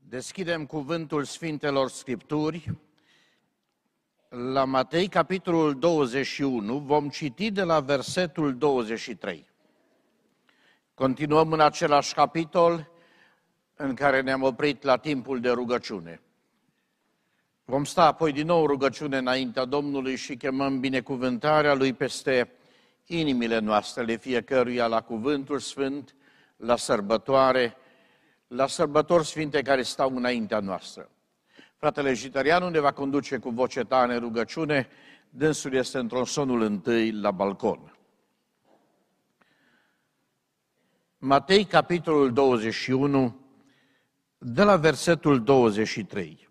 Deschidem cuvântul Sfintelor Scripturi la Matei, capitolul 21, vom citi de la versetul 23. Continuăm în același capitol în care ne-am oprit la timpul de rugăciune. Vom sta apoi din nou rugăciune înaintea Domnului și chemăm binecuvântarea Lui peste inimile noastre, fiecăruia la cuvântul sfânt, la sărbătoare, la sărbători sfinte care stau înaintea noastră. Fratele Jitărianu ne va conduce cu voce tare în rugăciune, dânsul este în tronsonul întâi la balcon. Matei, capitolul 21, de la versetul 23.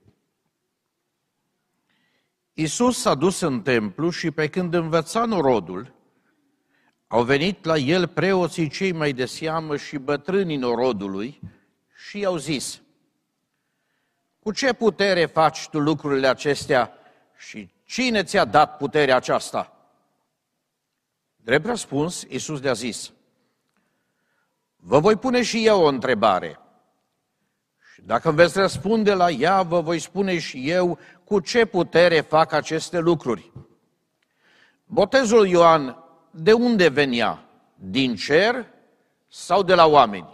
Iisus s-a dus în templu și pe când învăța norodul, au venit la el preoții cei mai de seamă și bătrânii norodului și i-au zis: cu ce putere faci tu lucrurile acestea și cine ți-a dat puterea aceasta? Drept răspuns, Iisus le-a zis: vă voi pune și eu o întrebare. Și dacă veți răspunde la ea, vă voi spune și eu cu ce putere fac aceste lucruri. Botezul Ioan de unde venea? Din cer sau de la oameni?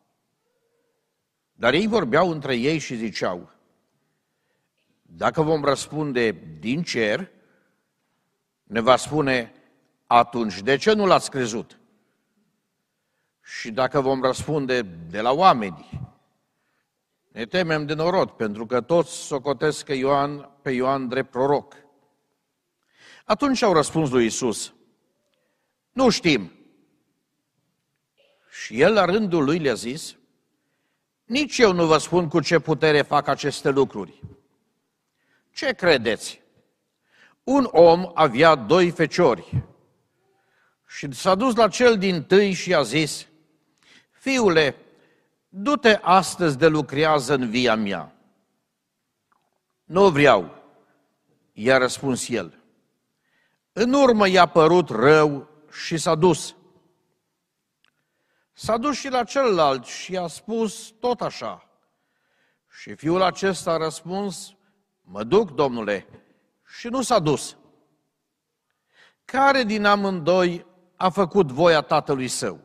Dar ei vorbeau între ei și ziceau: dacă vom răspunde din cer, ne va spune: atunci de ce nu l-ați crezut? Și dacă vom răspunde de la oameni, ne temem de norod, pentru că toți socotesc pe Ioan drept proroc. Atunci au răspuns lui Iisus: nu știm. Și el la rândul lui le-a zis: nici eu nu vă spun cu ce putere fac aceste lucruri. Ce credeți? Un om avea 2 feciori și s-a dus la cel dintâi și a zis: fiule, du-te astăzi de lucrează în via mea. Nu vreau, i-a răspuns el. În urmă i-a părut rău și s-a dus. S-a dus și la celălalt și a spus tot așa. Și fiul acesta a răspuns: mă duc, domnule, și nu s-a dus. Care din amândoi a făcut voia tatălui său?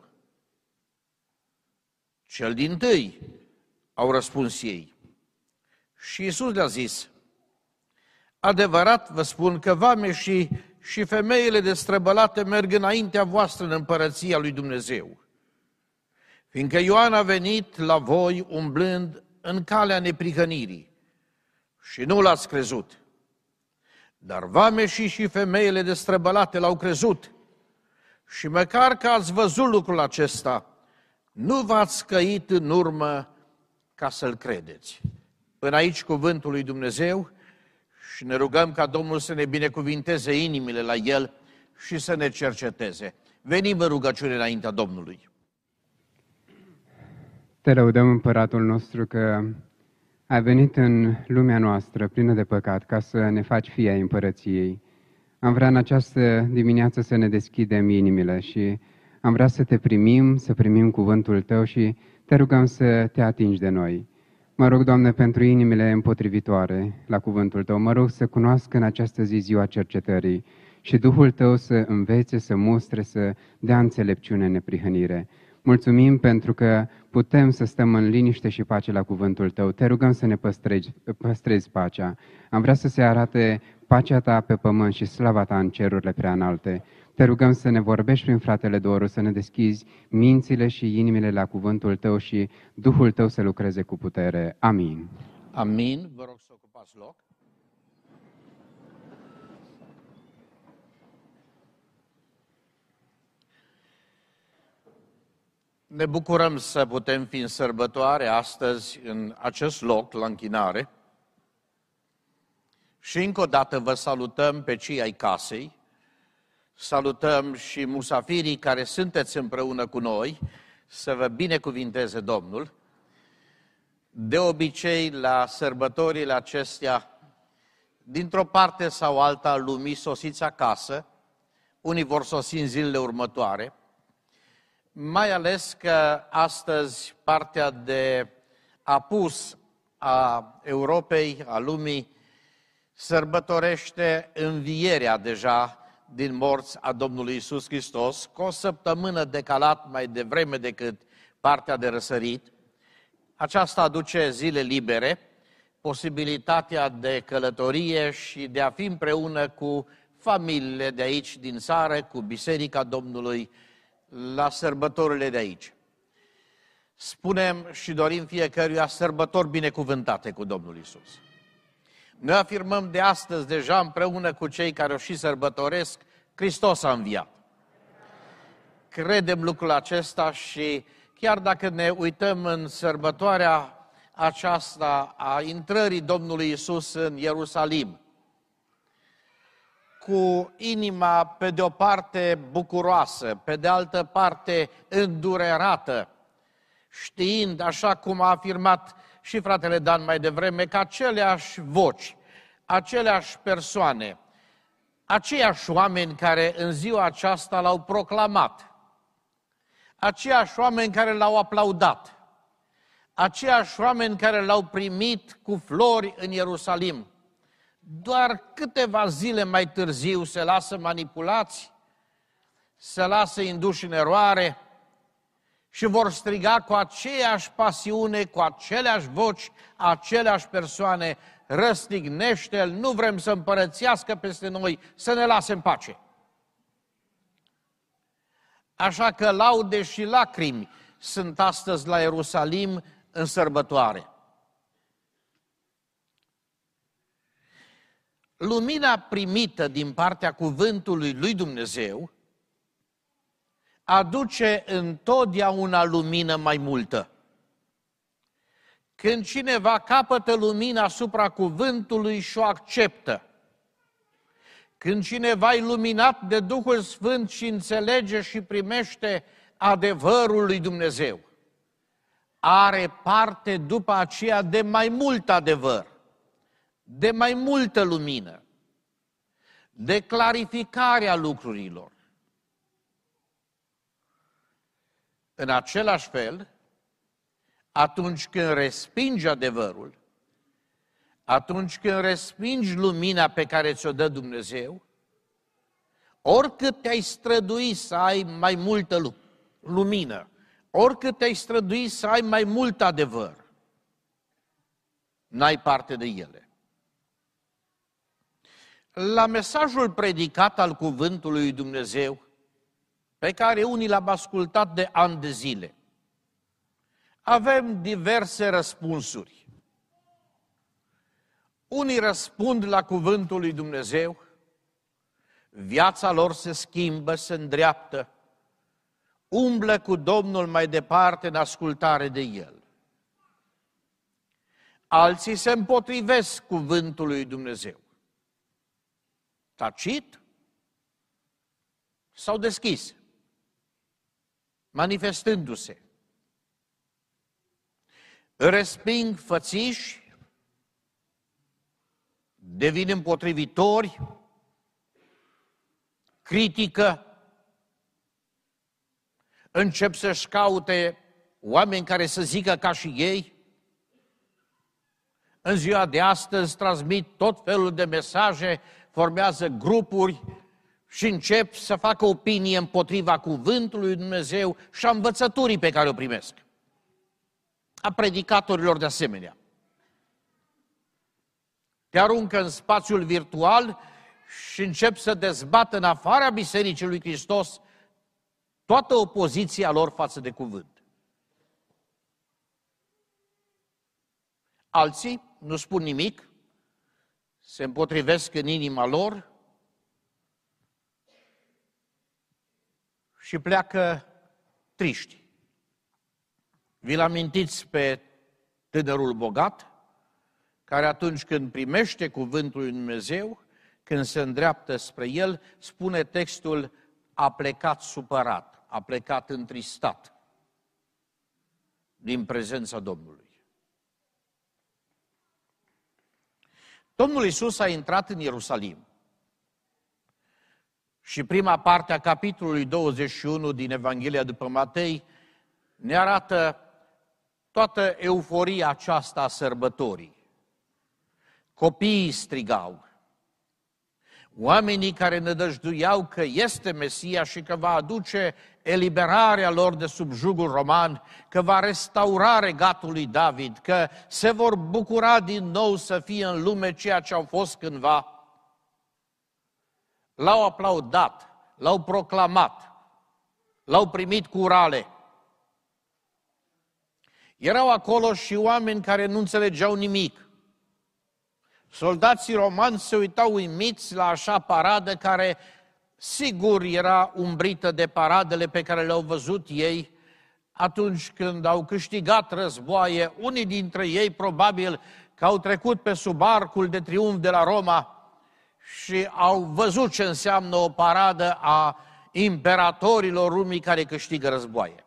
Cel dintâi, au răspuns ei. Și Iisus le-a zis: adevărat vă spun că vameșii și femeile destrăbălate merg înaintea voastră în împărăția lui Dumnezeu. Fiindcă Ioan a venit la voi umblând în calea neprihănirii și nu l-ați crezut. Dar vameșii și femeile destrăbălate l-au crezut. Și măcar că ați văzut lucrul acesta, nu v-ați căit în urmă ca să-l credeți. Până aici cuvântul lui Dumnezeu și ne rugăm ca Domnul să ne binecuvinteze inimile la el și să ne cerceteze. Venim în rugăciune înaintea Domnului. Te lăudăm, Împăratul nostru, că ai venit în lumea noastră plină de păcat ca să ne faci fii ai Împărăției. Am vrea în această dimineață să ne deschidem inimile și am vrea să te primim, să primim cuvântul Tău și te rugăm să te atingi de noi. Mă rog, Doamne, pentru inimile împotrivitoare la cuvântul Tău. Mă rog să cunoască în această zi ziua cercetării și Duhul Tău să învețe, să mustre, să dea înțelepciune în neprihănire. Mulțumim pentru că putem să stăm în liniște și pace la cuvântul Tău. Te rugăm să ne păstrezi pacea. Am vrea să se arate pacea Ta pe pământ și slava Ta în cerurile prea înalte. Te rugăm să ne vorbești prin fratele Doru, să ne deschizi mințile și inimile la cuvântul Tău și Duhul Tău să lucreze cu putere. Amin. Amin. Vă rog să ocupați loc. Ne bucurăm să putem fi în sărbătoare astăzi în acest loc, la închinare. Și încă o dată vă salutăm pe cei ai casei, salutăm și musafirii care sunteți împreună cu noi, să vă binecuvinteze Domnul. De obicei, la sărbătorile acestea, dintr-o parte sau alta a lumii, sosiți acasă, unii vor sosi în zilele următoare, mai ales că astăzi partea de apus a Europei, a lumii, sărbătorește învierea deja din morți a Domnului Iisus Hristos, cu o săptămână decalat mai devreme decât partea de răsărit. Aceasta aduce zile libere, posibilitatea de călătorie și de a fi împreună cu familiile de aici din țară, cu Biserica Domnului, la sărbătorile de aici. Spunem și dorim fiecăruia sărbători binecuvântate cu Domnul Iisus. Noi afirmăm de astăzi deja împreună cu cei care o și sărbătoresc, Hristos a înviat. Credem lucrul acesta și chiar dacă ne uităm în sărbătoarea aceasta a intrării Domnului Iisus în Ierusalim, cu inima pe de o parte bucuroasă, pe de altă parte îndurerată, știind, așa cum a afirmat și fratele Dan mai devreme, că aceleași voci, aceleași persoane, aceiași oameni care în ziua aceasta l-au proclamat, aceiași oameni care l-au aplaudat, aceiași oameni care l-au primit cu flori în Ierusalim, doar câteva zile mai târziu se lasă manipulați, se lasă induși în eroare și vor striga cu aceeași pasiune, cu aceleași voci, aceleași persoane: răstignește-L, nu vrem să împărățească peste noi, să ne lase în pace. Așa că laude și lacrimi sunt astăzi la Ierusalim în sărbătoare. Lumina primită din partea cuvântului lui Dumnezeu aduce întotdeauna lumină mai multă. Când cineva capătă lumina asupra cuvântului și o acceptă, când cineva e luminat de Duhul Sfânt și înțelege și primește adevărul lui Dumnezeu, are parte după aceea de mai mult adevăr, de mai multă lumină, de clarificarea lucrurilor. În același fel, atunci când respingi adevărul, atunci când respingi lumina pe care ți-o dă Dumnezeu, oricât te-ai strădui să ai mai multă lumină, oricât te-ai strădui să ai mai mult adevăr, n-ai parte de ele. La mesajul predicat al cuvântului lui Dumnezeu, pe care unii l-am ascultat de ani de zile, avem diverse răspunsuri. Unii răspund la cuvântul lui Dumnezeu, viața lor se schimbă, se îndreaptă, umblă cu Domnul mai departe în ascultare de El. Alții se împotrivesc cuvântului lui Dumnezeu. Tacit sau deschis, manifestându-se. Resping fățiși, devin împotrivitori, critică, încep să-și caute oameni care să zică ca și ei. În ziua de astăzi transmit tot felul de mesaje, formează grupuri și încep să facă opinie împotriva cuvântului lui Dumnezeu și a învățăturii pe care o primesc. A predicatorilor de asemenea. Te aruncă în spațiul virtual și încep să dezbată în afara Bisericii lui Hristos toată opoziția lor față de cuvânt. Alții nu spun nimic, se împotrivesc în inima lor și pleacă triști. Vi-l amintiți pe tânărul bogat, care atunci când primește cuvântul lui Dumnezeu, când se îndreaptă spre el, spune textul: a plecat supărat, a plecat întristat din prezența Domnului. Domnul Iisus a intrat în Ierusalim și prima parte a capitolului 21 din Evanghelia după Matei ne arată toată euforia aceasta a sărbătorii. Copiii strigau. Oamenii care nădăjduiau că este Mesia și că va aduce eliberarea lor de sub jugul roman, că va restaura regatul lui David, că se vor bucura din nou să fie în lume ceea ce au fost cândva, l-au aplaudat, l-au proclamat, l-au primit cu urale. Erau acolo și oameni care nu înțelegeau nimic. Soldații romani se uitau uimiți la așa paradă care, sigur, era umbrită de paradele pe care le-au văzut ei atunci când au câștigat războaie. Unii dintre ei, probabil, că au trecut pe sub arcul de triumf de la Roma și au văzut ce înseamnă o paradă a imperatorilor lumii care câștigă războaie.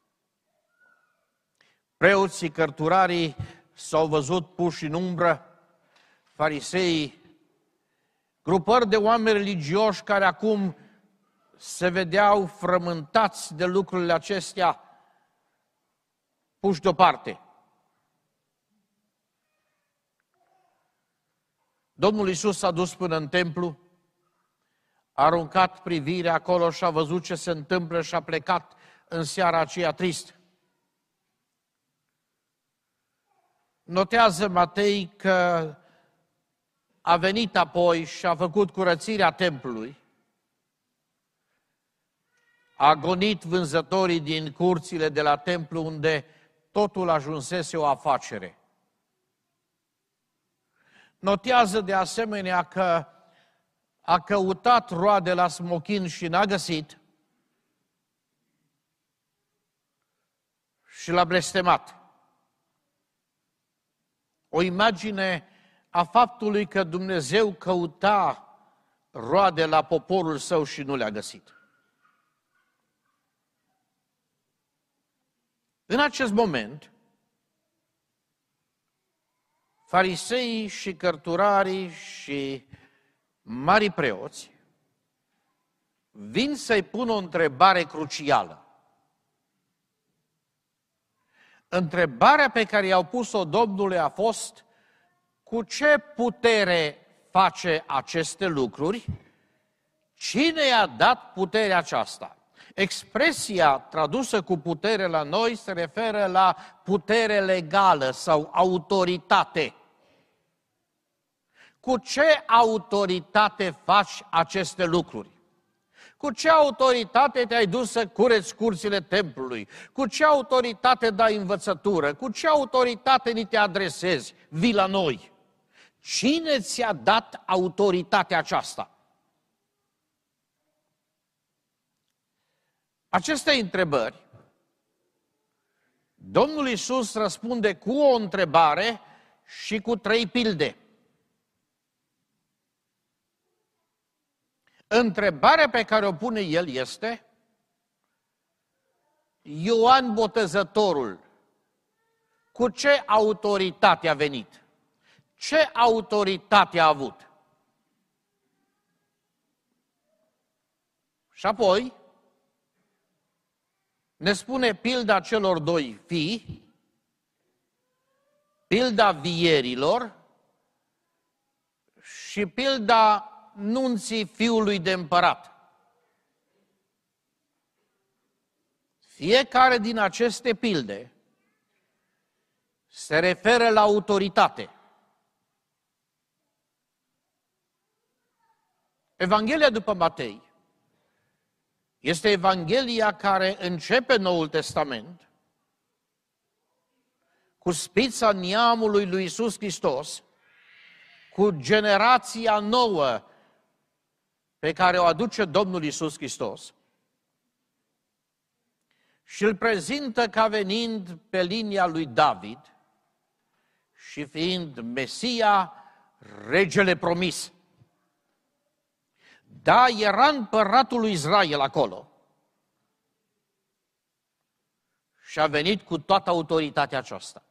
Preoții, cărturarii s-au văzut puși în umbră, fariseii, grupări de oameni religioși care acum se vedeau frământați de lucrurile acestea, puși deoparte. Domnul Iisus s-a dus până în templu, a aruncat privirea acolo și a văzut ce se întâmplă și a plecat în seara aceea trist. Notează Matei că a venit apoi și a făcut curățirea templului, a gonit vânzătorii din curțile de la templu unde totul ajunsese o afacere. Notează de asemenea că a căutat roade la smochin și n-a găsit și l-a blestemat. O imagine a faptului că Dumnezeu căuta roade la poporul său și nu le-a găsit. În acest moment, fariseii și cărturarii și mari preoți vin să-i pună o întrebare crucială. Întrebarea pe care i-au pus-o Domnului a fost: cu ce putere face aceste lucruri? Cine i-a dat puterea aceasta? Expresia tradusă cu putere la noi se referă la putere legală sau autoritate. Cu ce autoritate faci aceste lucruri? Cu ce autoritate te-ai dus să cureți curțile templului? Cu ce autoritate dai învățătură? Cu ce autoritate ni te adresezi? Vii la noi. Cine ți-a dat autoritatea aceasta? Aceste întrebări, Domnul Iisus răspunde cu o întrebare și cu 3 pilde. Întrebarea pe care o pune El este: Ioan Botezătorul, cu ce autoritate a venit? Ce autoritate a avut? Și apoi ne spune pilda celor 2 fii, pilda vierilor și pilda nunții fiului de împărat. Fiecare din aceste pilde se referă la autoritate. Evanghelia după Matei este Evanghelia care începe Noul Testament cu spița neamului lui Iisus Hristos, cu generația nouă pe care o aduce Domnul Iisus Hristos și îl prezintă ca venind pe linia lui David și fiind Mesia, regele promis. Da, era împăratul lui Israel acolo și a venit cu toată autoritatea aceasta.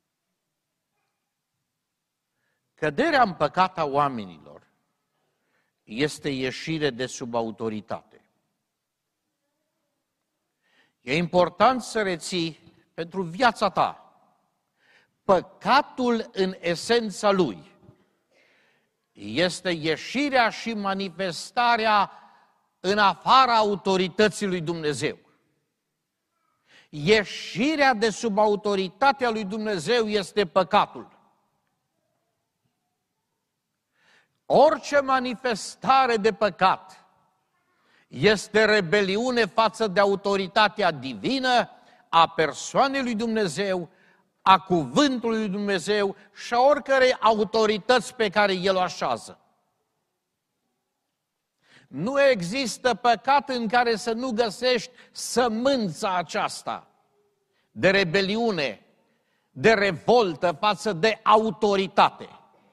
Căderea în păcat a oamenilor este ieșire de sub autoritate. E important să reții pentru viața ta păcatul în esența lui este ieșirea și manifestarea în afara autorității lui Dumnezeu. Ieșirea de sub autoritatea lui Dumnezeu este păcatul. Orice manifestare de păcat este rebeliune față de autoritatea divină a persoanei lui Dumnezeu, a cuvântului lui Dumnezeu și a oricărei autorități pe care El o așează. Nu există păcat în care să nu găsești sămânța aceasta de rebeliune, de revoltă față de autoritate.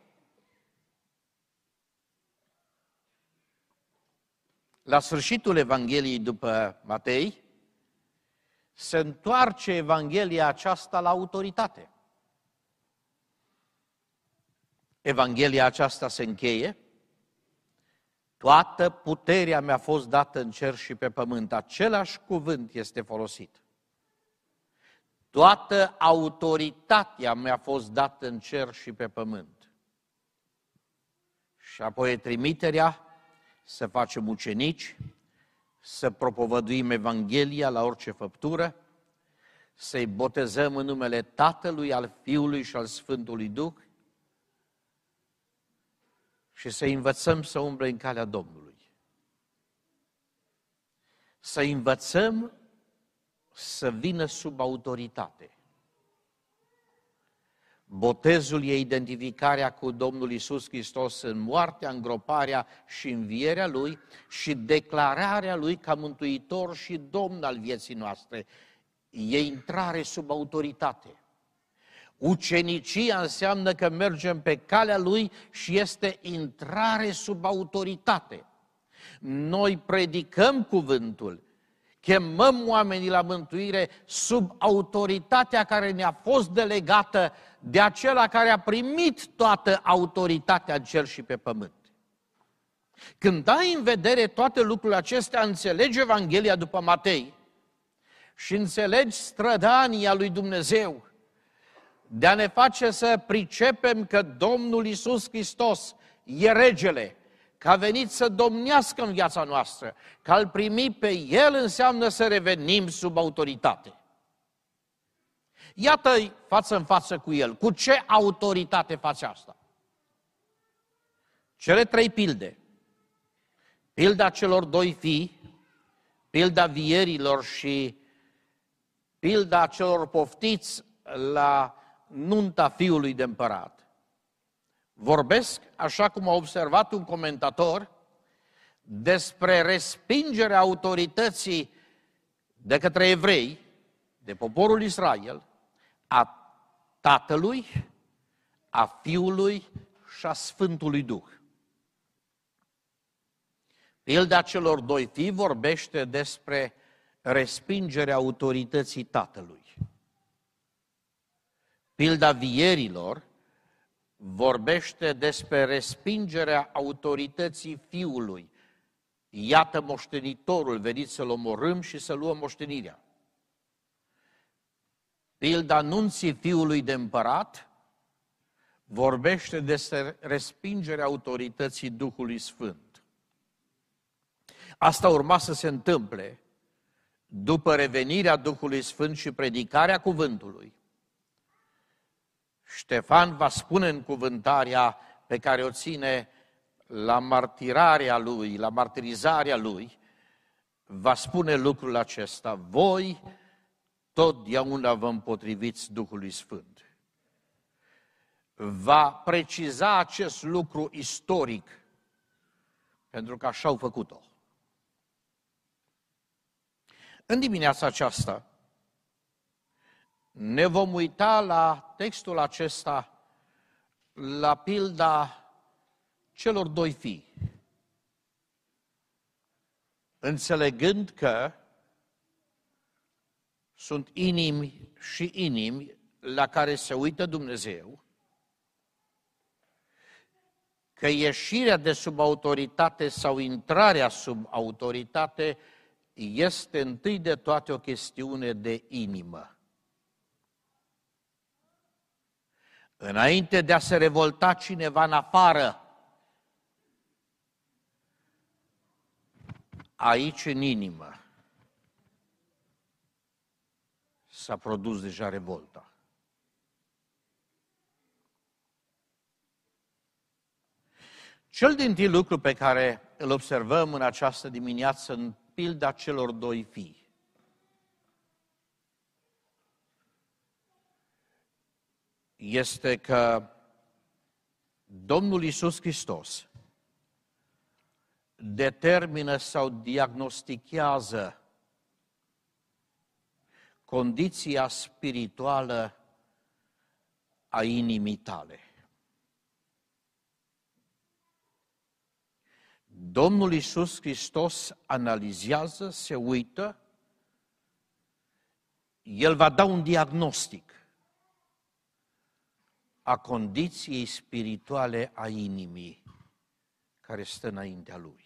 La sfârșitul Evangheliei după Matei, se întoarce Evanghelia aceasta la autoritate. Evanghelia aceasta se încheie: toată puterea mi-a fost dată în cer și pe pământ. Același cuvânt este folosit. Toată autoritatea mi-a fost dată în cer și pe pământ. Și apoi trimiterea să facem ucenici, să propovăduim Evanghelia la orice făptură, să-i botezăm în numele Tatălui, al Fiului și al Sfântului Duh și să învățăm să umble în calea Domnului. Să învățăm să vină sub autoritate. Botezul e identificarea cu Domnul Iisus Hristos în moartea, îngroparea și învierea Lui și declararea Lui ca Mântuitor și Domn al vieții noastre. E intrare sub autoritate. Ucenicia înseamnă că mergem pe calea Lui și este intrare sub autoritate. Noi predicăm cuvântul, chemăm oamenii la mântuire sub autoritatea care ne-a fost delegată de acela care a primit toată autoritatea în cer și pe pământ. Când ai în vedere toate lucrurile acestea, înțelegi Evanghelia după Matei și înțelegi strădania lui Dumnezeu de a ne face să pricepem că Domnul Iisus Hristos e regele, că a venit să domnească în viața noastră, că a-L primi pe El înseamnă să revenim sub autoritate. Iată-i față în față cu El. Cu ce autoritate face asta? Cele trei pilde. Pilda celor doi fii, pilda vierilor și pilda celor poftiți la nunta fiului de împărat. Vorbesc, așa cum a observat un comentator, despre respingerea autorității de către evrei, de poporul Israel, a Tatălui, a Fiului și a Sfântului Duh. Pilda celor doi fii vorbește despre respingerea autorității Tatălui. Pilda vierilor vorbește despre respingerea autorității Fiului. Iată moștenitorul, veniți să-l omorâm și să luăm moștenirea. Pilda nunții Fiului de împărat vorbește despre respingerea autorității Duhului Sfânt. Asta urma să se întâmple după revenirea Duhului Sfânt și predicarea cuvântului. Ștefan va spune în cuvântarea pe care o ține la martirarea lui, la martirizarea lui, va spune lucrul acesta: voi totdeauna vă împotriviți Duhului Sfânt. Va preciza acest lucru istoric, pentru că așa au făcut-o. În dimineața aceasta ne vom uita la textul acesta, la pilda celor doi fii, înțelegând că sunt inimi și inimi la care se uită Dumnezeu, că ieșirea de sub autoritate sau intrarea sub autoritate este întâi de toate o chestiune de inimă. Înainte de a se revolta cineva în afară, aici în inimă s-a produs deja revolta. Cel dintâi lucru pe care îl observăm în această dimineață în pilda celor doi fii este că Domnul Iisus Hristos determină sau diagnostichează condiția spirituală a inimii tale. Domnul Iisus Hristos analizează, se uită, El va da un diagnostic a condiției spirituale a inimii care stă înaintea Lui.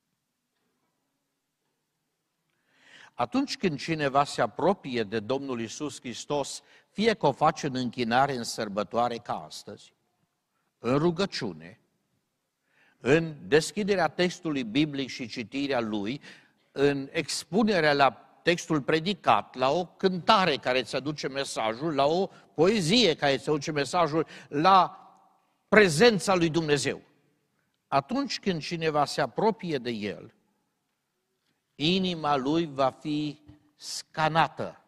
Atunci când cineva se apropie de Domnul Iisus Hristos, fie că o face în închinare, în sărbătoare ca astăzi, în rugăciune, în deschiderea textului biblic și citirea lui, în expunerea la textul predicat, la o cântare care îți aduce mesajul, la o poezie care îți aduce mesajul, la prezența lui Dumnezeu. Atunci când cineva se apropie de el, inima lui va fi scanată.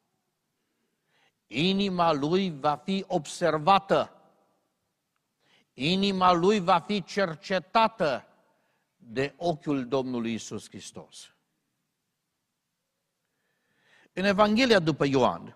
Inima lui va fi observată. Inima lui va fi cercetată de ochiul Domnului Iisus Hristos. În Evanghelia după Ioan,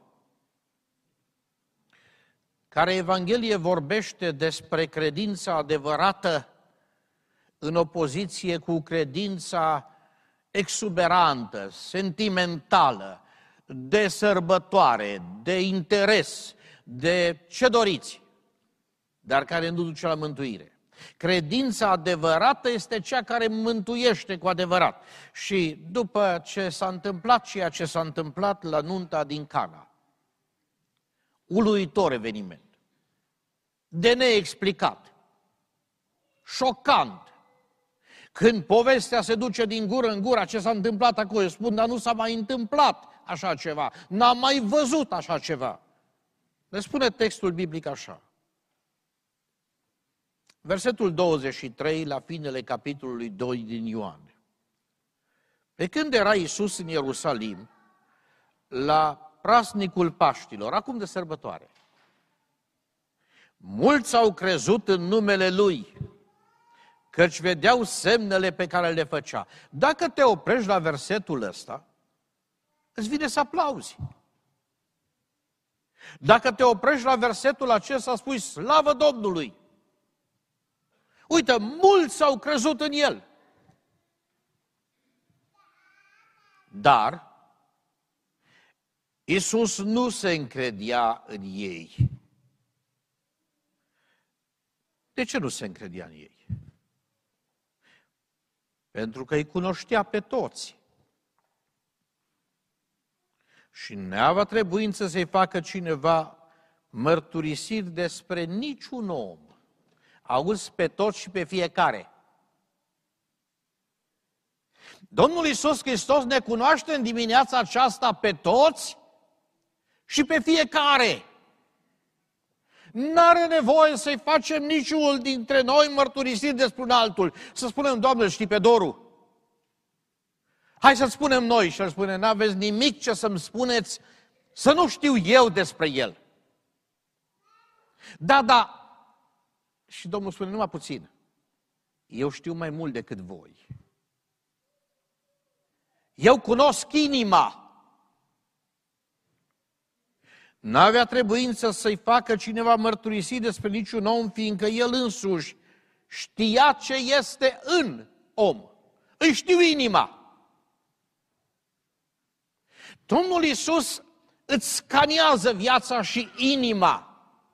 care Evanghelie vorbește despre credința adevărată în opoziție cu credința exuberantă, sentimentală, de sărbătoare, de interes, de ce doriți, dar care nu duce la mântuire. Credința adevărată este cea care mântuiește cu adevărat. Și după ce s-a întâmplat ceea ce s-a întâmplat la nunta din Cana, uluitor eveniment, de neexplicat, șocant, când povestea se duce din gură în gură, ce s-a întâmplat acolo, spun, dar nu s-a mai întâmplat așa ceva, n-am mai văzut așa ceva. Ne spune textul biblic așa. Versetul 23, la finele capitolului 2 din Ioan. Pe când era Iisus în Ierusalim, la praznicul Paștilor, acum de sărbătoare, mulți au crezut în numele Lui, căci vedeau semnele pe care le făcea. Dacă te oprești la versetul ăsta, îți vine să aplauzi. Dacă te oprești la versetul acesta, spui, slavă Domnului! Uite, mulți au crezut în El. Dar Iisus nu se încredea în ei. De ce nu se încredea în ei? Pentru că îi cunoștea pe toți. Și n-avea trebuință să-i facă cineva mărturisiri despre niciun om. Auzi pe toți și pe fiecare. Domnul Iisus Hristos ne cunoaște în dimineața aceasta pe toți și pe fiecare. N-are nevoie să-i facem niciunul dintre noi mărturisiri despre un altul. Să spunem, Doamne, știi pe Doru? Hai să spunem noi. Și el spune, n-aveți nimic ce să-mi spuneți să nu știu eu despre el. Da. Și Domnul spune, numai puțin. Eu știu mai mult decât voi. Eu cunosc inima. N-avea trebuință să-i facă cineva mărturisit despre niciun om, fiindcă el însuși știa ce este în om. Îi știu inima. Domnul Iisus îți scaniază viața și inima.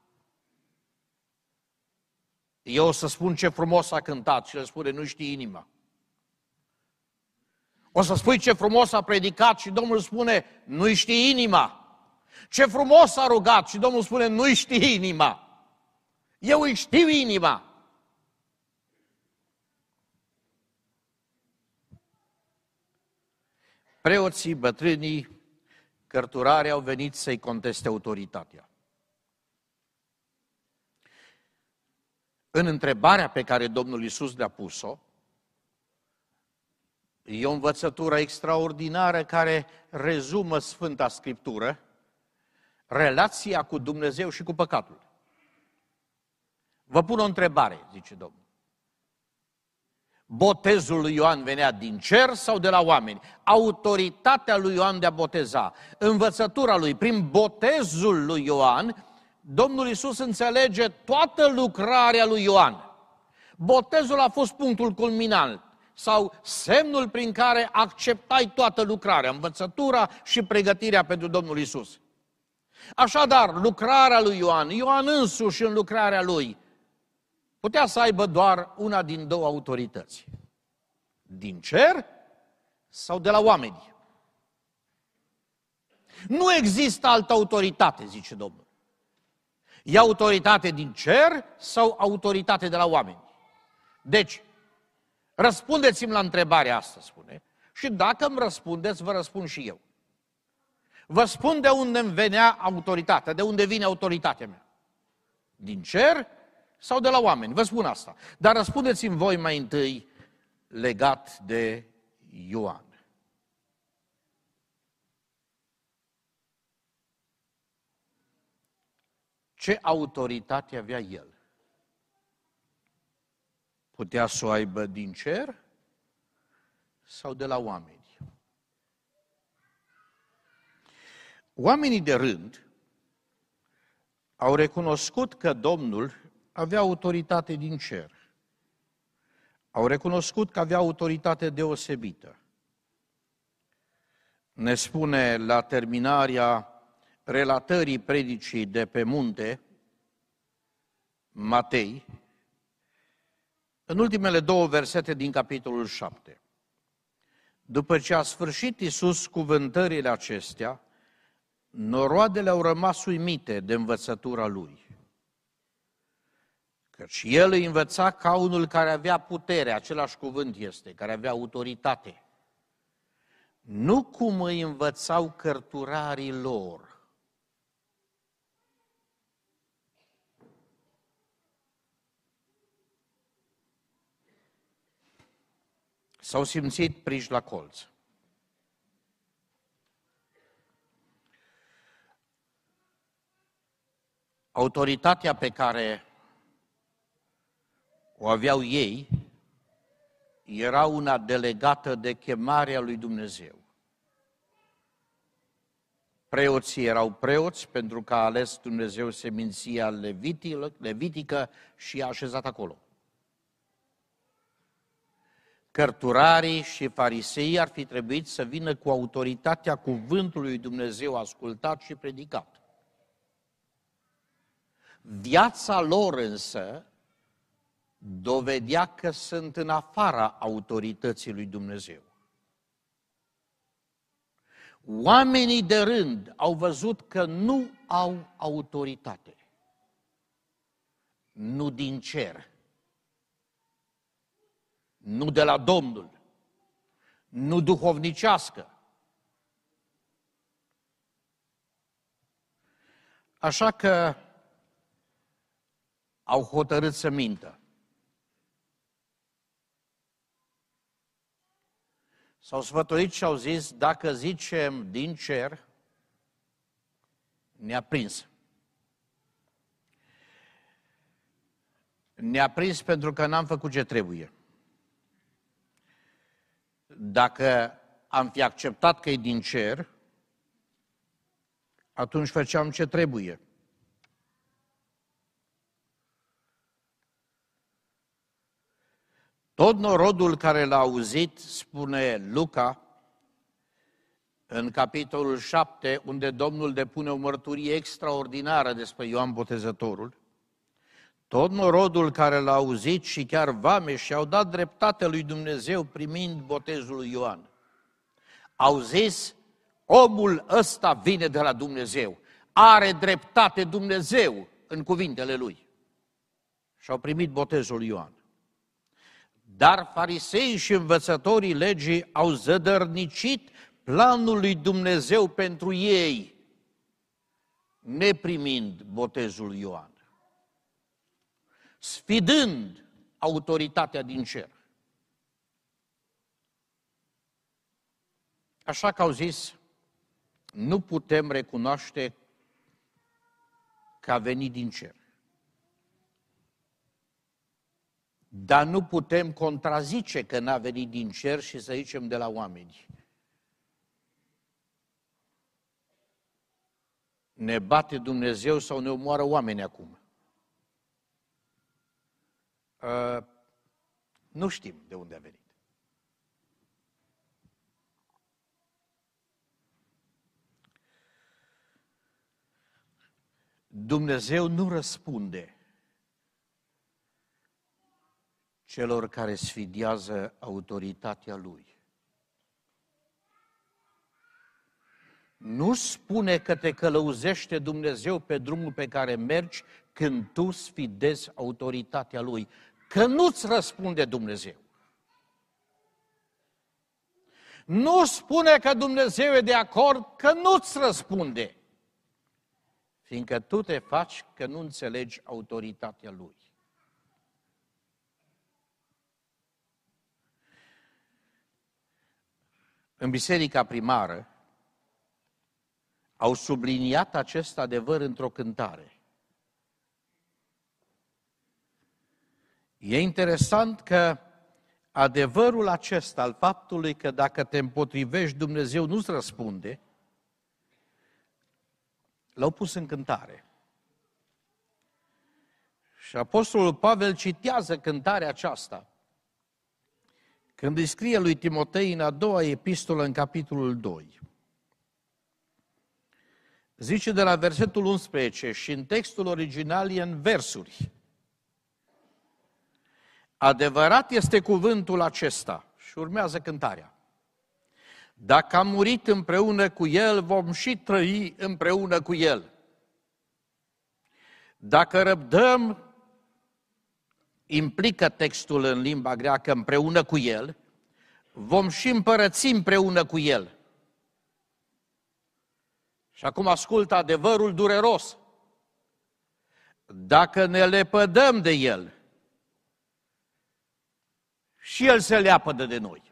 Eu o să spun ce frumos a cântat și el spune, nu știi inima. O să spui ce frumos a predicat și Domnul spune, nu știi inima. Ce frumos a rugat și Domnul spune, nu știi inima. Eu îi știu inima. Preoții, bătrânii, cărturarii au venit să-i conteste autoritatea. În întrebarea pe care Domnul Iisus le-a pus-o, e o învățătură extraordinară care rezumă Sfânta Scriptură, relația cu Dumnezeu și cu păcatul. Vă pun o întrebare, zice Domnul. Botezul lui Ioan venea din cer sau de la oameni? Autoritatea lui Ioan de a boteza, învățătura lui, prin botezul lui Ioan, Domnul Iisus înțelege toată lucrarea lui Ioan. Botezul a fost punctul culminant sau semnul prin care acceptai toată lucrarea, învățătura și pregătirea pentru Domnul Iisus. Așadar, lucrarea lui Ioan, Ioan însuși în lucrarea lui, putea să aibă doar una din două autorități. Din cer sau de la oameni. Nu există altă autoritate, zice Domnul. E autoritate din cer sau autoritate de la oameni? Deci, răspundeți-mi la întrebarea asta, spune, și dacă îmi răspundeți, vă răspund și eu. Vă spun de unde îmi venea autoritatea, de unde vine autoritatea mea. Din cer sau de la oameni? Vă spun asta. Dar răspundeți-mi voi mai întâi legat de Ioan. Ce autoritate avea el? Putea să o aibă din cer sau de la oameni? Oamenii de rând au recunoscut că Domnul avea autoritate din cer. Au recunoscut că avea autoritate deosebită. Ne spune la terminarea relatării predicii de pe munte, Matei, în ultimele două versete din capitolul 7. După ce a sfârșit Iisus cuvântările acestea, noroadele au rămas uimite de învățătura lui. Căci el îi învăța ca unul care avea putere, același cuvânt este, care avea autoritate. Nu cum îi învățau cărturarii lor. S-au simțit prinși la colț. Autoritatea pe care o aveau ei era una delegată de chemarea lui Dumnezeu. Preoții erau preoți pentru că a ales Dumnezeu seminția levitică și i-a așezat acolo. Cărturarii și fariseii ar fi trebuit să vină cu autoritatea cuvântului lui Dumnezeu ascultat și predicat. Viața lor însă dovedea că sunt în afara autorității lui Dumnezeu. Oamenii de rând au văzut că nu au autoritate. Nu din cer, nu de la Domnul, nu duhovnicească. Așa că au hotărât să mintă. S-au sfătuit și au zis, dacă zicem din cer, ne-a prins. Ne-a prins pentru că n-am făcut ce trebuie. Dacă am fi acceptat că e din cer, atunci făceam ce trebuie. Tot norodul care l-a auzit, spune Luca, în capitolul 7, unde Domnul depune o mărturie extraordinară despre Ioan Botezătorul, tot norodul care l-a auzit și chiar vameși au dat dreptate lui Dumnezeu primind botezul lui Ioan. Au zis, omul ăsta vine de la Dumnezeu, are dreptate Dumnezeu în cuvintele lui. și au primit botezul Ioan. Dar fariseii și învățătorii legii au zădărnicit planul lui Dumnezeu pentru ei, neprimind botezul Ioan, sfidând autoritatea din cer. Așa că au zis, nu putem recunoaște că a venit din cer. Dar nu putem contrazice că n-a venit din cer și să zicem de la oameni. Ne bate Dumnezeu sau ne omoară oameni acum? Nu știm de unde a venit. Dumnezeu nu răspunde celor care sfidează autoritatea Lui. Nu spune că te călăuzește Dumnezeu pe drumul pe care mergi când tu sfidezi autoritatea Lui, că nu-ți răspunde Dumnezeu. Nu spune că Dumnezeu e de acord, că nu-ți răspunde, fiindcă tu te faci că nu înțelegi autoritatea Lui. În biserica primară au subliniat acest adevăr într-o cântare. E interesant că adevărul acesta al faptului că dacă te împotrivești, Dumnezeu nu-ți răspunde, l-au pus în cântare. Și Apostolul Pavel citează cântarea aceasta când îi scrie lui Timotei în a doua epistolă, în capitolul 2. Zice de la versetul 11 și în textul original e în versuri. Adevărat este cuvântul acesta și urmează cântarea. Dacă am murit împreună cu El, vom și trăi împreună cu El. Dacă răbdăm, implică textul în limba greacă împreună cu El, vom și împărăți împreună cu El. Și acum ascultă adevărul dureros. Dacă ne lepădăm de El, și El se leapădă de noi.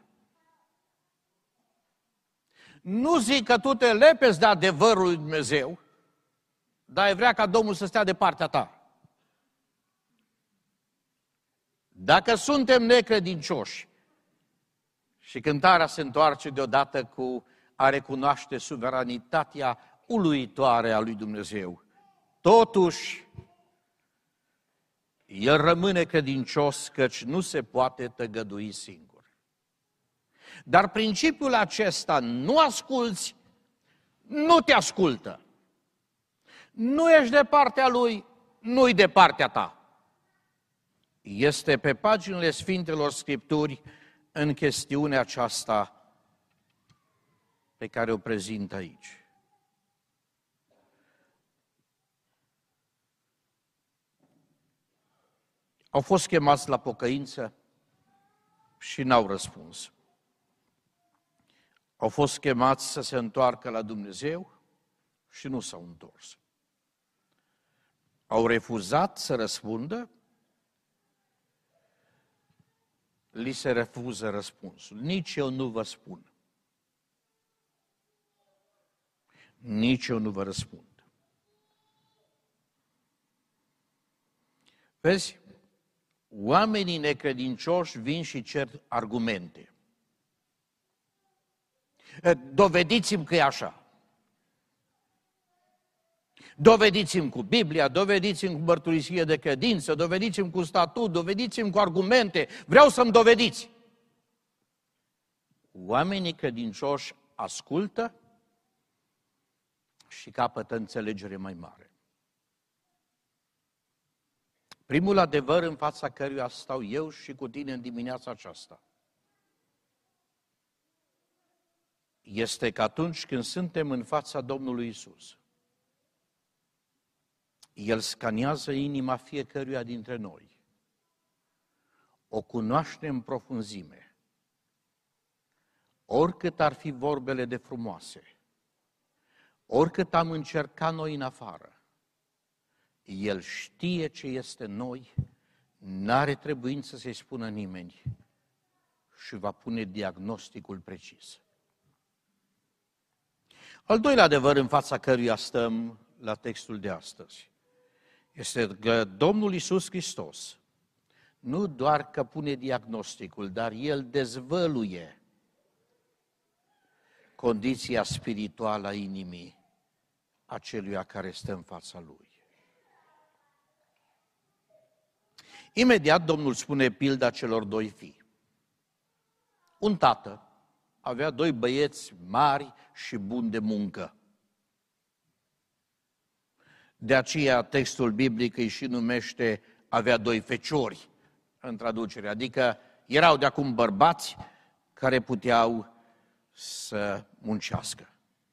Nu zic că tu te lepezi de adevărul lui Dumnezeu, dar ai vrea ca Domnul să stea de partea ta. Dacă suntem necredincioși, și cântarea se întoarce deodată cu a recunoaște suveranitatea uluitoare a lui Dumnezeu, totuși, El rămâne credincios, căci nu se poate tăgădui singur. Dar principiul acesta, nu asculți, nu te ascultă. Nu ești de partea lui, nu-i de partea ta. Este pe paginile Sfintelor Scripturi în chestiunea aceasta pe care o prezint aici. Au fost chemați la pocăință și n-au răspuns. Au fost chemați să se întoarcă la Dumnezeu și nu s-au întors. Au refuzat să răspundă, li se refuză răspunsul. Nici eu nu vă spun. Nici eu nu vă răspund. Vezi? Oamenii necredincioși vin și cer argumente. Dovediți-mi că e așa. Dovediți-mi cu Biblia, dovediți-mi cu mărturisire de credință, dovediți-mi cu statut, dovediți-mi cu argumente. Vreau să-mi dovediți. Oamenii credincioși ascultă și capătă înțelegere mai mare. Primul adevăr în fața căruia stau eu și cu tine în dimineața aceasta este că atunci când suntem în fața Domnului Isus, El scaniază inima fiecăruia dintre noi o cunoaște în profunzime, oricât ar fi vorbele de frumoase, oricât am încercat noi în afară, El știe ce este în noi, n-are trebuință să-i spună nimeni și va pune diagnosticul precis. Al doilea adevăr în fața căruia stăm la textul de astăzi este că Domnul Iisus Hristos nu doar că pune diagnosticul, dar El dezvăluie condiția spirituală a inimii aceluia care stă în fața Lui. Imediat Domnul spune pilda celor doi fii. Un tată avea doi băieți mari și buni de muncă. De aceea textul biblic îi și numește avea doi feciori în traducere, adică erau de acum bărbați care puteau să muncească.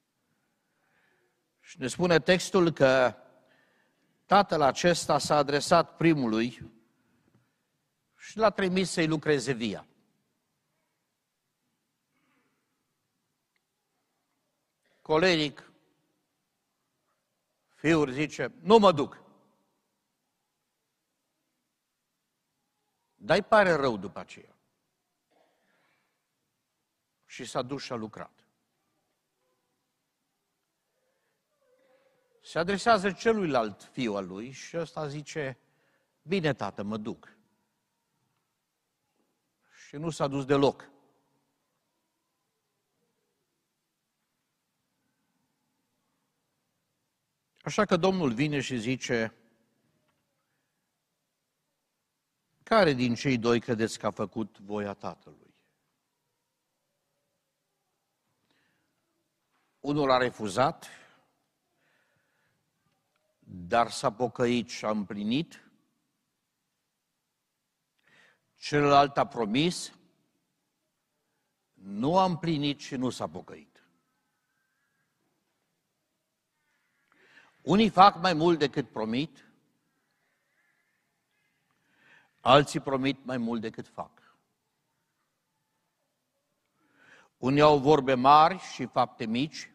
Și ne spune textul că tatăl acesta s-a adresat primului și l-a trimis să-i lucreze via. Coleric, fiul zice, nu mă duc. Dar-i pare rău după aceea. Și s-a dus și a lucrat. Se adresează celuilalt fiu al lui și ăsta zice, bine tată, mă duc. Și nu s-a dus deloc. Așa că Domnul vine și zice, care din cei doi credeți că a făcut voia Tatălui? Unul a refuzat, dar s-a pocăit și a împlinit. Celălalt a promis, nu a împlinit și nu s-a pocăit. Unii fac mai mult decât promit, alții promit mai mult decât fac. Unii au vorbe mari și fapte mici,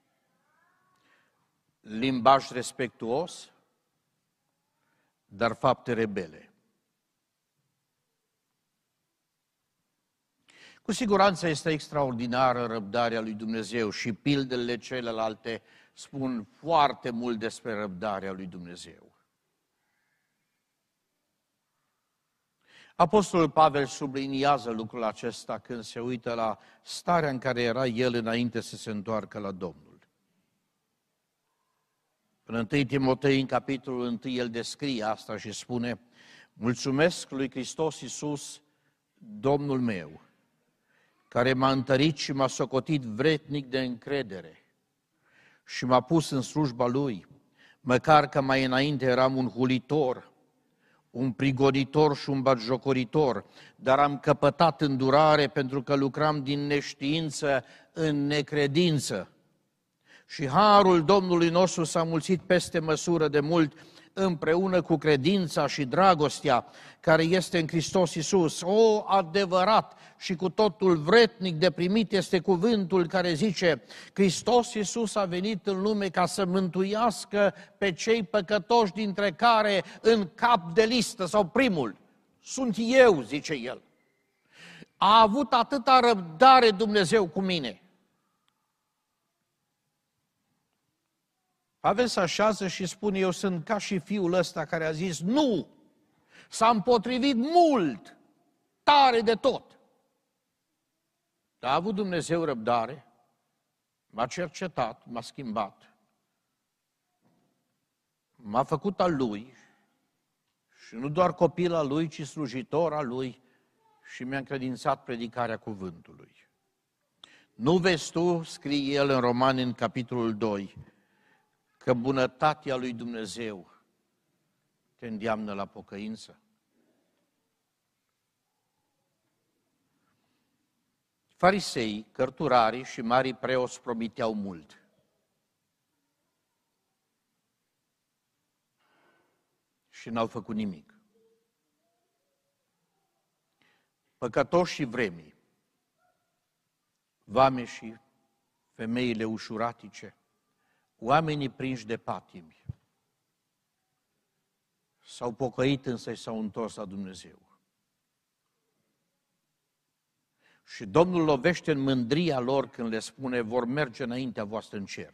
limbaj respectuos, dar fapte rebele. Cu siguranță este extraordinară răbdarea lui Dumnezeu și pildele celelalte spun foarte mult despre răbdarea lui Dumnezeu. Apostolul Pavel subliniază lucrul acesta când se uită la starea în care era el înainte să se întoarcă la Domnul. În 1 Timotei, în capitolul 1, el descrie asta și spune, mulțumesc lui Hristos Iisus, Domnul meu, care m-a întărit și m-a socotit vretnic de încredere și m-a pus în slujba Lui, măcar că mai înainte eram un hulitor, un prigonitor și un batjocoritor, dar am căpătat îndurare pentru că lucram din neștiință în necredință. Și harul Domnului nostru s-a mulțit peste măsură de mult, împreună cu credința și dragostea care este în Hristos Iisus. O, adevărat și cu totul vretnic de primit este cuvântul care zice, Hristos Iisus a venit în lume ca să mântuiască pe cei păcătoși, dintre care în cap de listă sau primul sunt eu, zice el. A avut atâta răbdare Dumnezeu cu mine. Pavel se așează și spune, eu sunt ca și fiul ăsta care a zis, nu, s-a împotrivit mult, tare de tot. Dar a avut Dumnezeu răbdare, m-a cercetat, m-a schimbat, m-a făcut al Lui și nu doar copil al Lui, ci slujitor al Lui și mi-a încredințat predicarea cuvântului. Nu vezi tu, scrie el în Romani, în capitolul 2, că bunătatea lui Dumnezeu te îndeamnă la pocăință? Farisei, cărturarii și marii preoți promiteau mult. Și n-au făcut nimic. păcătoși și vremii, vameșii, femeile ușuratice, oamenii prinși de patimi, s-au pocăit însă și s-au întors la Dumnezeu. Și Domnul lovește în mândria lor când le spune, vor merge înaintea voastră în cer.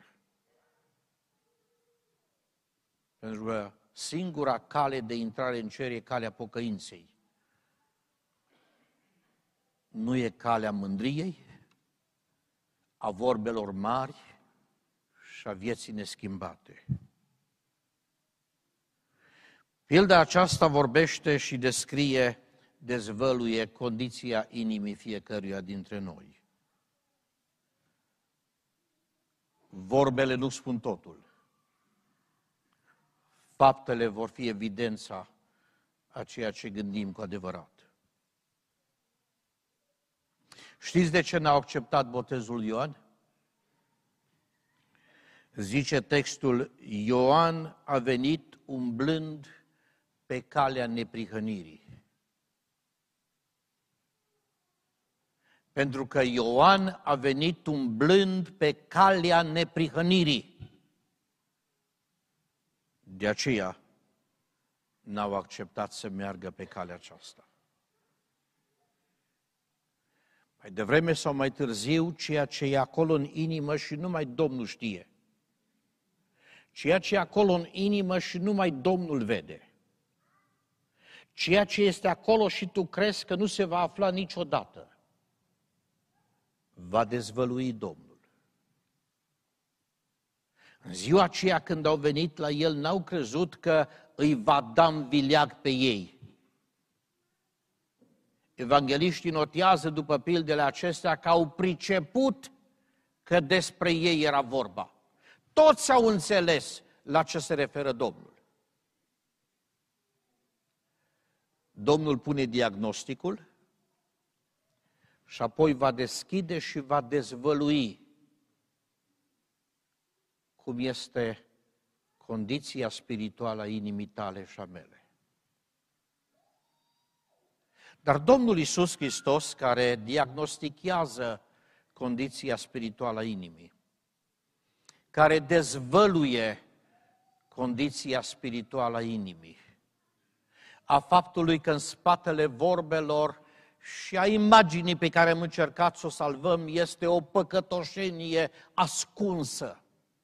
Pentru că singura cale de intrare în cer e calea pocăinței. Nu e calea mândriei, a vorbelor mari și a vieții neschimbate. Pilda aceasta vorbește și descrie, dezvăluie condiția inimii fiecăruia dintre noi. Vorbele nu spun totul. Faptele vor fi evidența a ceea ce gândim cu adevărat. Știți de ce n-au acceptat botezul Ioan? Zice textul, Ioan a venit umblând pe calea neprihănirii. Pentru că Ioan a venit umblând pe calea neprihănirii. De aceea n-au acceptat să meargă pe calea aceasta. Mai devreme sau mai târziu, ceea ce e acolo în inimă și numai Domnul știe. Ceea ce e acolo în inimă și numai Domnul vede. Ceea ce este acolo și tu crezi că nu se va afla niciodată, va dezvălui Domnul. În ziua aceea când au venit la el, n-au crezut că îi va da în vileag pe ei. Evangeliștii notează după pildele acestea că au priceput că despre ei era vorba. Toți au înțeles la ce se referă Domnul. Domnul pune diagnosticul și apoi va deschide și va dezvălui cum este condiția spirituală a inimii tale și a mele. Dar Domnul Iisus Hristos, care diagnostichează condiția spirituală a inimii, care dezvăluie condiția spirituală a inimii, a faptului că în spatele vorbelor și a imaginii pe care am încercat să o salvăm este o păcătoșenie ascunsă.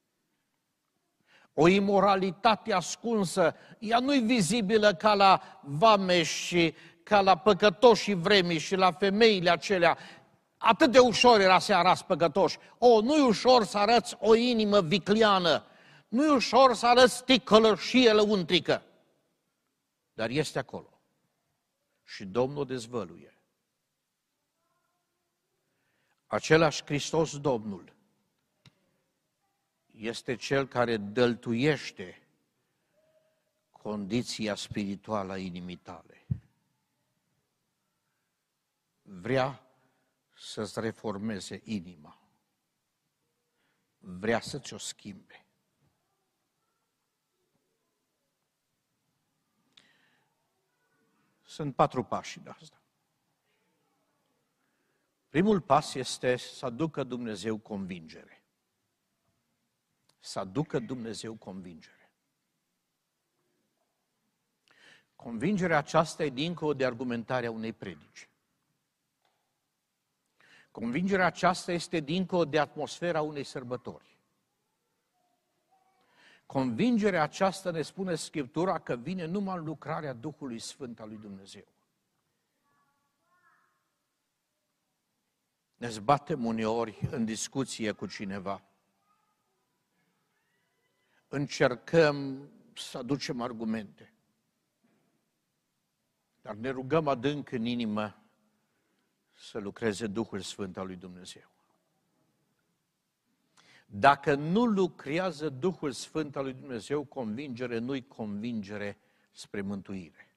O imoralitate ascunsă, ea nu-i vizibilă ca la vameși și ca la păcătoșii vremii și la femeile acelea. Atât de ușor era să arăți păcătoși. Nu-i ușor să arăți o inimă vicleană, nu-i ușor să arăți ticălășie lăuntrică, dar este acolo. Și Domnul dezvăluie. Același Hristos Domnul este Cel care dăltuiește condiția spirituală a inimii tale. Vrea să-ți reformeze inima. Vrea să ți-o schimbe. Sunt 4 pași de asta. Primul pas este să aducă Dumnezeu convingere. Să aducă Dumnezeu convingere. Convingerea aceasta e dincolo de argumentarea unei predici. Convingerea aceasta este dincolo de atmosfera unei sărbători. Convingerea aceasta, ne spune Scriptura, că vine numai în lucrarea Duhului Sfânt al lui Dumnezeu. Ne zbatem uneori în discuție cu cineva. Încercăm să aducem argumente. Dar ne rugăm adânc în inimă să lucreze Duhul Sfânt al lui Dumnezeu. Dacă nu lucrează Duhul Sfânt al lui Dumnezeu, convingere nu-i convingere spre mântuire,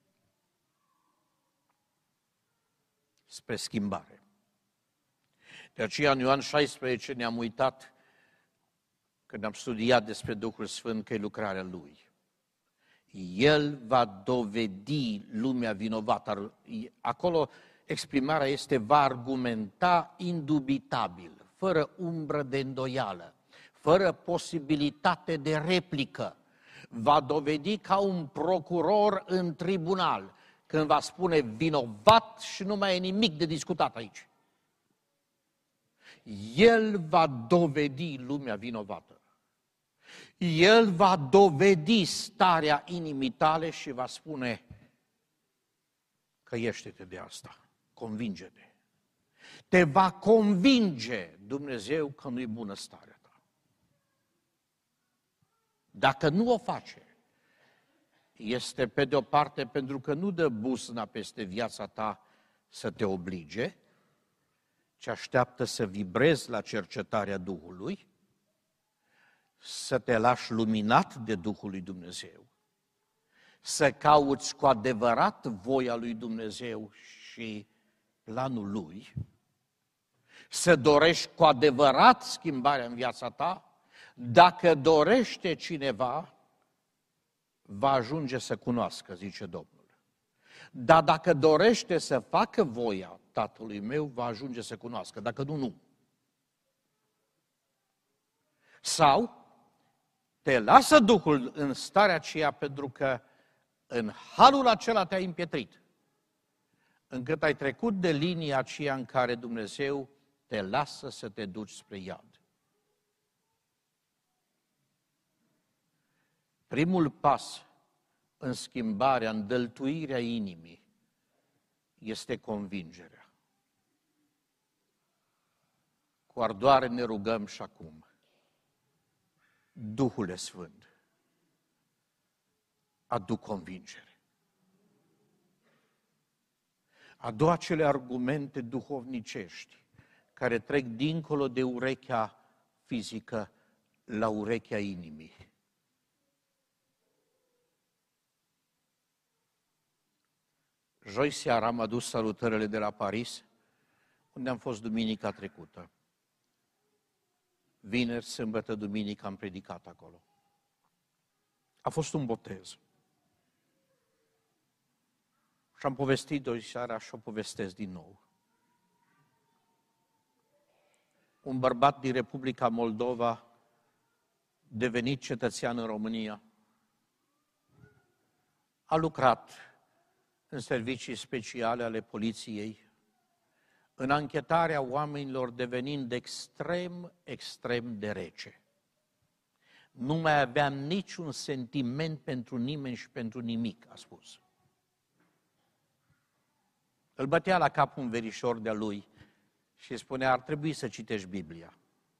spre schimbare. De aceea în Ioan 16 ne-am uitat, când am studiat despre Duhul Sfânt, că e lucrarea Lui. El va dovedi lumea vinovată. Acolo exprimarea este va argumenta indubitabil, fără umbră de îndoială, fără posibilitate de replică. Va dovedi ca un procuror în tribunal, când va spune vinovat și nu mai e nimic de discutat aici. El va dovedi lumea vinovată. El va dovedi starea inimii tale și va spune: căiește-te de asta, convinge-te. Te va convinge Dumnezeu că nu-i bună starea ta. Dacă nu o face, este pe de o parte pentru că nu dă busna peste viața ta să te oblige, ci așteaptă să vibrezi la cercetarea Duhului, să te lași luminat de Duhul lui Dumnezeu, să cauți cu adevărat voia lui Dumnezeu și planul lui, să dorești cu adevărat schimbarea în viața ta. Dacă dorește cineva, va ajunge să cunoască, zice Domnul. Dar dacă dorește să facă voia Tatălui meu, va ajunge să cunoască. Dacă nu, nu. Sau te lasă Duhul în starea aceea pentru că în halul acela te-ai împietrit, încât ai trecut de linia aceea în care Dumnezeu te lasă să te duci spre iad. Primul pas în schimbarea, în dăltuirea inimii, este convingerea. Cu ardoare ne rugăm și acum: Duhule Sfânt, adu convingere. Adu acele argumente duhovnicești care trec dincolo de urechea fizică la urechea inimii. Joi seara am adus salutările de la Paris, unde am fost duminica trecută. Vineri, sâmbătă, duminică am predicat acolo. A fost un botez. Și am povestit o seara și o povestesc din nou. Un bărbat din Republica Moldova, devenit cetățean în România, a lucrat în servicii speciale ale poliției, în anchetarea oamenilor devenind extrem, extrem de rece. Nu mai aveam niciun sentiment pentru nimeni și pentru nimic, a spus. Îl bătea la cap un verișor de-a lui și îi spunea: ar trebui să citești Biblia.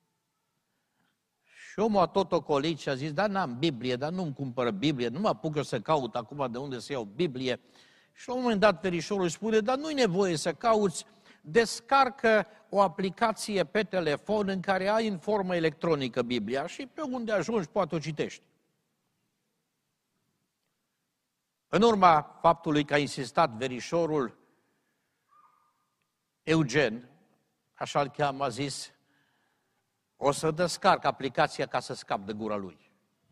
Și omul a tot ocolit și a zis: da, n-am Biblie, dar nu-mi cumpără Biblie, nu mă apuc eu să caut acum de unde să iau Biblie. Și la un moment dat verișorul îi spune: dar nu-i nevoie să cauți, descarcă o aplicație pe telefon în care ai în formă electronică Biblia și pe unde ajungi poate o citești. În urma faptului că a insistat verișorul, Eugen, așa îl cheamă, a zis: o să descarc aplicația ca să scap de gura lui.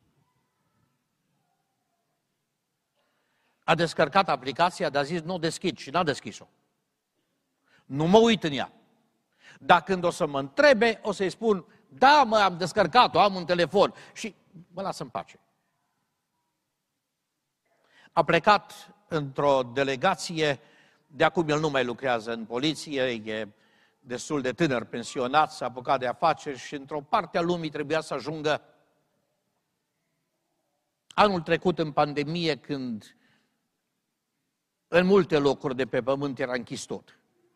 A descărcat aplicația, dar a zis: nu o deschid, și n-a deschis-o. Nu mă uit în ea. Dar când o să mă întrebe, o să-i spun: da, mă, am descărcat-o, am un telefon și mă lasă în pace. A plecat într-o delegație, de acum el nu mai lucrează în poliție, e destul de tânăr, pensionat, s-a apucat de afaceri și într-o parte a lumii trebuia să ajungă. Anul trecut, în pandemie, când în multe locuri de pe pământ era închis tot.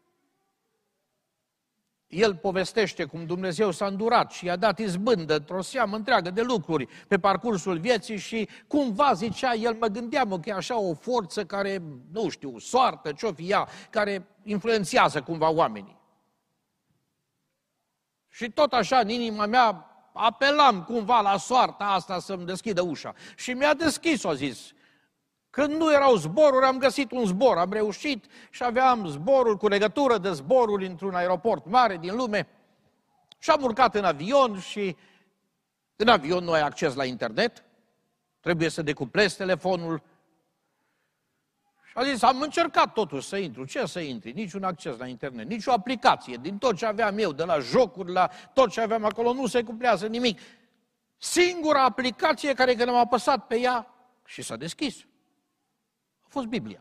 El povestește cum Dumnezeu s-a îndurat și i-a dat izbândă într-o seamă întreagă de lucruri pe parcursul vieții și cumva, zicea el, mă gândeam că e așa o forță care, nu știu, soartă, ce-o fi ea, care influențează cumva oamenii. Și tot așa în inima mea apelam cumva la soarta asta să-mi deschidă ușa. Și mi-a deschis-o, a zis. Când nu erau zboruri, am găsit un zbor, am reușit și aveam zborul cu legătură de zboruri într-un aeroport mare din lume. Și am urcat în avion și în avion nu ai acces la internet, trebuie să decuplezi telefonul. Și Și a zis, am încercat totuși să intru. Ce să intri? Niciun acces la internet, nici o aplicație. Din tot ce aveam eu, de la jocuri, la tot ce aveam acolo, nu se cuplează nimic. Singura aplicație care când am apăsat pe ea și s-a deschis, a fost Biblia.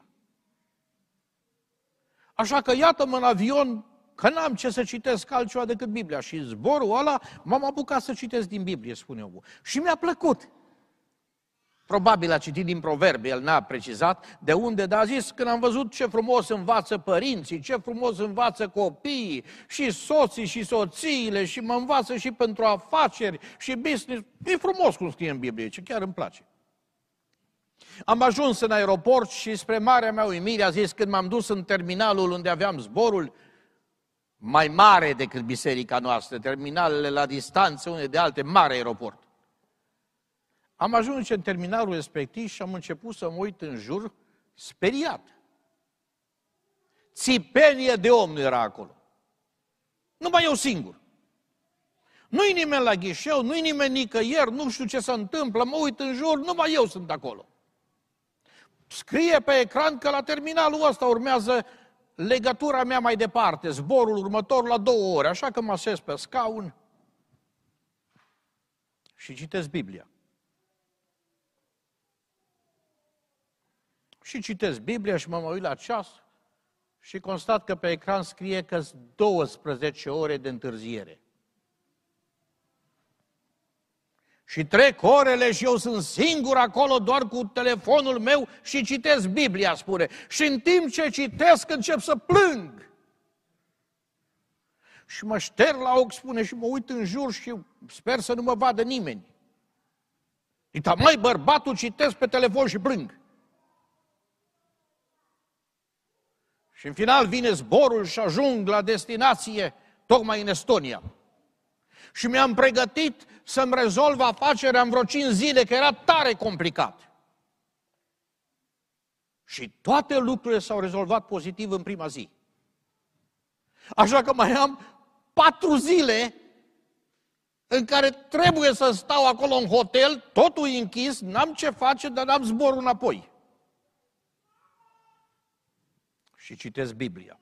Așa că iată-mă în avion, că n-am ce să citesc altceva decât Biblia. Și în zborul ăla m-am apucat să citesc din Biblie, spune omul. Și mi-a plăcut. Probabil a citit din Proverbe, el n-a precizat de unde, dar a zis, când am văzut ce frumos învață părinții, ce frumos învață copiii, și soții și soțiile, și mă învață și pentru afaceri și business. E frumos cum scrie în Biblie, ce chiar îmi place. Am ajuns în aeroport și spre marea mea uimire a zis, când m-am dus în terminalul unde aveam zborul, mai mare decât biserica noastră, terminalele la distanță une de alte, mare aeroport. Am ajuns în terminalul respectiv și am început să mă uit în jur, speriat. Țipenie de om nu era acolo. Numai eu singur. Nu-i nimeni la ghișeu, nu-i nimeni nicăieri, nu știu ce se întâmplă, mă uit în jur, numai eu sunt acolo. Scrie pe ecran că la terminalul ăsta urmează legătura mea mai departe, zborul următor la 2 ore, așa că mă așez pe scaun și citesc Biblia. Și citesc Biblia și mă uit la ceas și constat că pe ecran scrie că sunt 12 ore de întârziere. Și trec orele și eu sunt singur acolo doar cu telefonul meu și citesc Biblia, spune. Și în timp ce citesc încep să plâng. Și mă șterg la ochi, spune, și mă uit în jur și sper să nu mă vadă nimeni. Uita, măi, bărbatul, citesc pe telefon și plâng. Și în final vine zborul și ajung la destinație, tocmai în Estonia. Și mi-am pregătit să-mi rezolv afacerea în vreo 5 zile, că era tare complicat. Și toate lucrurile s-au rezolvat pozitiv în prima zi. Așa că mai am 4 zile în care trebuie să stau acolo în hotel, totul e închis, n-am ce face, dar n-am zborul înapoi. Și citesc Biblia.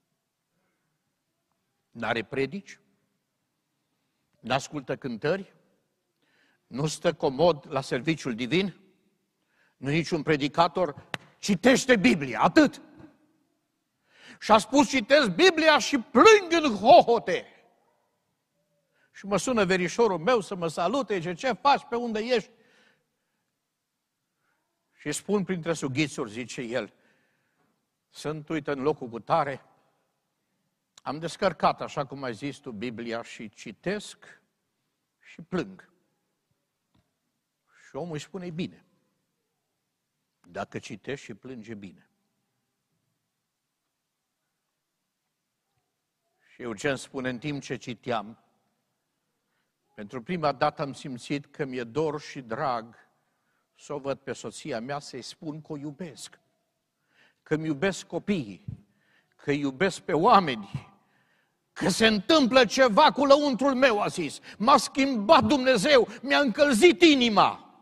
N-are predici, n-ascultă cântări, nu stă comod la serviciul divin, nu e niciun predicator, citește Biblia, atât. Și a spus, citesc Biblia și plâng în hohote. Și mă sună verișorul meu să mă salute, zice, ce faci, pe unde ești? Și spun printre sughițuri, zice el, sunt, uite, în locul cu tare, am descărcat, așa cum ai zis tu, Biblia și citesc și plâng. Și omul îi spune, bine, dacă citești și plânge, bine. Și Eugen spune, în timp ce citeam, pentru prima dată am simțit că mi-e dor și drag să o văd pe soția mea, să-i spun că o iubesc, că îmi iubesc copiii, că iubesc pe oameni, că se întâmplă ceva cu lăuntrul meu, a zis. M-a schimbat Dumnezeu, mi-a încălzit inima.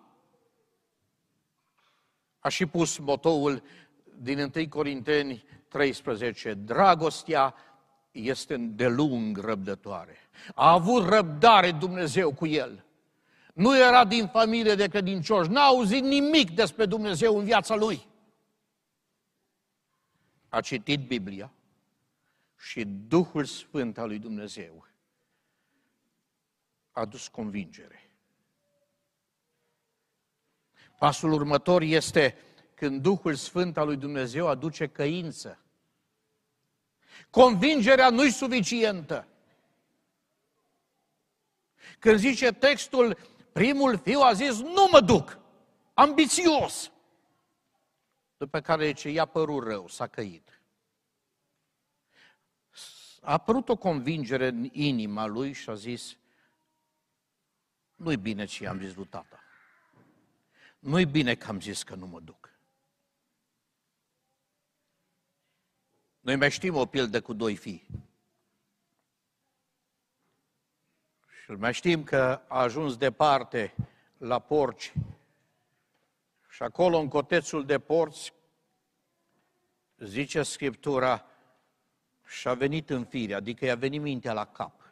A și pus motoul din 1 Corinteni 13, dragostea este îndelung răbdătoare. A avut răbdare Dumnezeu cu el. Nu era din familie de credincioși, n-a auzit nimic despre Dumnezeu în viața lui. A citit Biblia și Duhul Sfânt al lui Dumnezeu a dus convingere. Pasul următor este când Duhul Sfânt al lui Dumnezeu aduce căință. Convingerea nu-i suficientă. Când zice textul, primul fiu a zis, nu mă duc, ambițios. După care zice, i-a părut rău, s-a căit. A apărut o convingere în inima lui și a zis, nu-i bine ce am zis lui tata. Nu-i bine că am zis că nu mă duc. Noi mai știm o pildă cu 2 fii. Și mai știm că a ajuns departe la porci și acolo în cotețul de porci zice Scriptura, și-a venit în fire, adică i-a venit mintea la cap.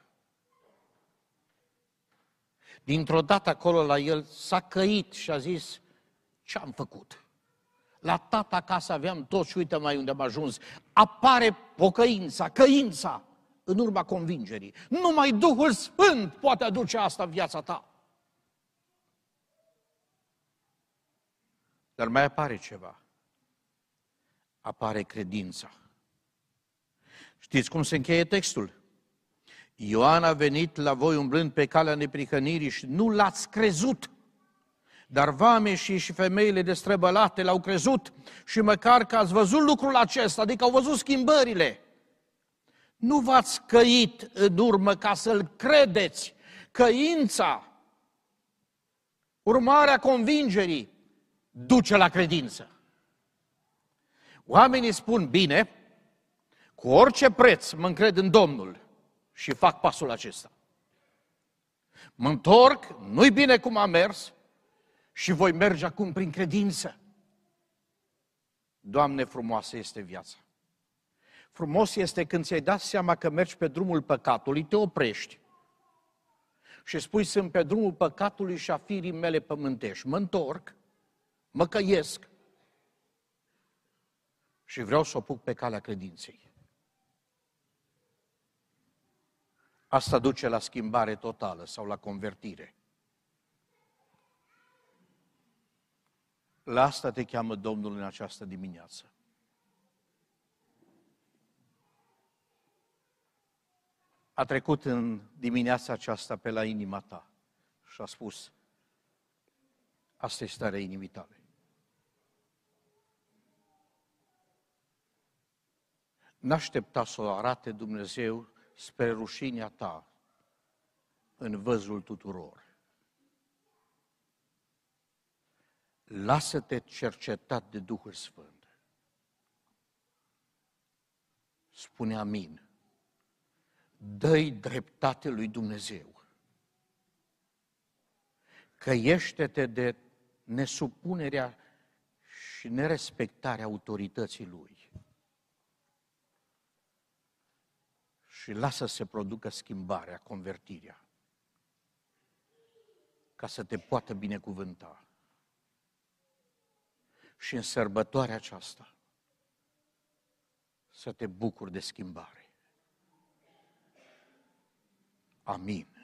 Dintr-o dată acolo la el s-a căit și a zis, ce-am făcut? La tata acasă aveam tot și uite mai unde am ajuns. Apare pocăința, căința în urma convingerii. Numai Duhul Sfânt poate aduce asta în viața ta. Dar mai apare ceva. Apare credința. Știți cum se încheie textul? Ioan a venit la voi umblând pe calea neprihănirii și nu l-ați crezut. Dar vameșii și femeile destrăbălate l-au crezut și măcar că ați văzut lucrul acesta, adică au văzut schimbările, nu v-ați căit în urmă ca să-l credeți. Căința, urmarea convingerii, duce la credință. Oamenii spun, bine, cu orice preț mă încred în Domnul și fac pasul acesta. Mă întorc, nu-i bine cum am mers și voi merge acum prin credință. Doamne, frumoasă este viața. Frumos este când ți-ai dat seama că mergi pe drumul păcatului, te oprești și spui, sunt pe drumul păcatului și a firii mele pământești. Mă întorc, mă căiesc și vreau să o apuc pe calea credinței. Asta duce la schimbare totală sau la convertire. La asta te cheamă Domnul în această dimineață. A trecut în dimineața aceasta pe la inima ta și a spus, asta e starea inimii tale. N-aștepta să o arate Dumnezeu spre rușinea ta în văzul tuturor. Lasă-te cercetat de Duhul Sfânt. Spune amin. Dă-i dreptate lui Dumnezeu. Căiește-te de nesupunerea și nerespectarea autorității Lui. Și lasă să se producă schimbarea, convertirea, ca să te poată binecuvânta. Și în sărbătoarea aceasta să te bucuri de schimbare. Amin.